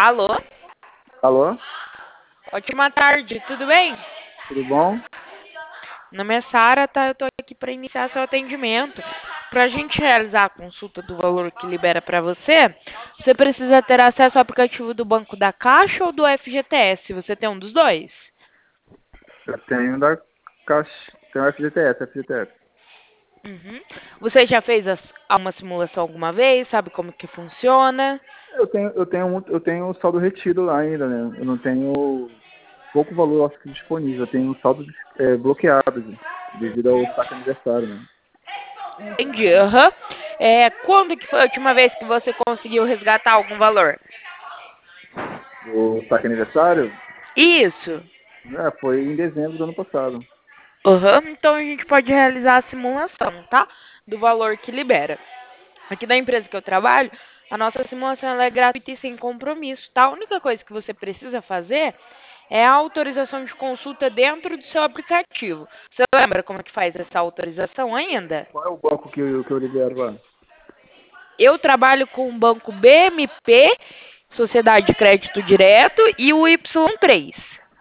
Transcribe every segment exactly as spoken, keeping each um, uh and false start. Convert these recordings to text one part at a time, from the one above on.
Alô? Alô? Ótima tarde, tudo bem? Tudo bom? Meu nome é Sara, tá? Eu tô aqui para iniciar seu atendimento. Para a gente realizar a consulta do valor que libera para você, você precisa ter acesso ao aplicativo do Banco da Caixa ou do F G T S. Você tem um dos dois? Eu tenho da Caixa. Tenho F G T S, F G T S. Uhum. Você já fez as- uma simulação alguma vez? Sabe como que funciona? Eu tenho, eu tenho, muito- eu tenho o saldo retido lá ainda, né? Eu não tenho pouco valor, acho que disponível. Eu tenho o saldo é, bloqueado devido ao saque aniversário, né? Entendi, aham. É, quando que foi a última vez que você conseguiu resgatar algum valor? O saque aniversário, Isso. é, foi em dezembro do ano passado. Aham, então a gente pode realizar a simulação, tá? Do valor que libera. Aqui da empresa que eu trabalho, a nossa simulação ela é gratuita e sem compromisso, tá? A única coisa que você precisa fazer é a autorização de consulta dentro do seu aplicativo. Você lembra como é que faz essa autorização ainda? Qual é o banco que eu, que eu libero lá? Eu trabalho com o banco B M P, Sociedade de Crédito Direto, e o Y três.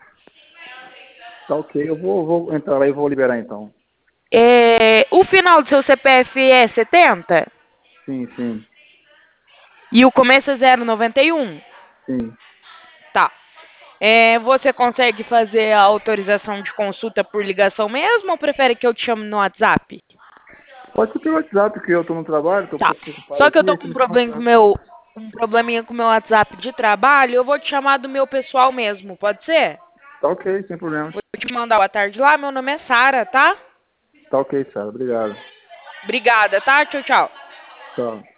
Tá ok, eu vou, vou entrar lá e vou liberar então. É, o final do seu C P F é setenta? Sim, sim, E o começo é zero noventa e um? sim. Tá. É, você consegue fazer a autorização de consulta por ligação mesmo ou prefere que eu te chame no WhatsApp? Pode ser pelo WhatsApp, que eu tô no trabalho, tô um Tá. pouco ocupado Só que eu aqui, tô aí com você um me chama no problema com o WhatsApp. meu, um probleminha com o meu WhatsApp de trabalho, eu vou te chamar do meu pessoal mesmo, pode ser? Tá ok, sem problemas. Vou te mandar boa tarde lá, meu nome é Sara, tá? Tá ok, Sara. Obrigado. Obrigada, tá? Tchau, tchau. Tchau.